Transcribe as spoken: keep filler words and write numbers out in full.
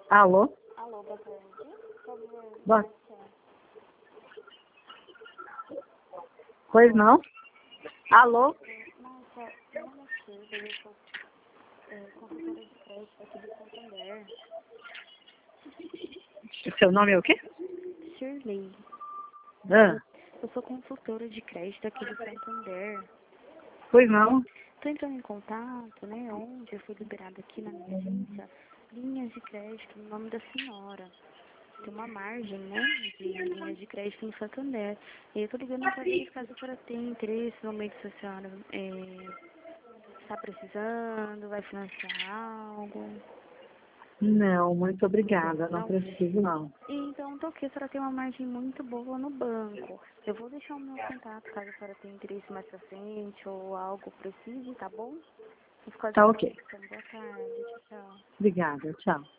Alô? Alô, boa tarde. Por favor, Boa. Márcia. Pois não? Alô? Márcia, meu nome é Shirley, eu sou é, consultora de crédito aqui do Santander. O seu nome é o quê? Shirley, Ah, eu sou consultora de crédito aqui do Santander. pois não? Estou entrando em contato, né, onde eu fui liberada aqui na minha agência, linhas de crédito no nome da senhora. Tem uma margem, né, de linhas de crédito no Santander. E eu tô ligando para verificar se a senhora tem interesse no momento se a senhora é, está precisando, vai financiar algo. Não, muito obrigada. Não Não? preciso, não. Então, tô aqui, a senhora tem uma margem muito boa no banco. Eu vou deixar o meu contato caso a senhora tenha interesse mais pra frente ou algo precise, tá bom? Vou ficar Tá ok. Boa tarde, tchau, tchau. Obrigada. Tchau.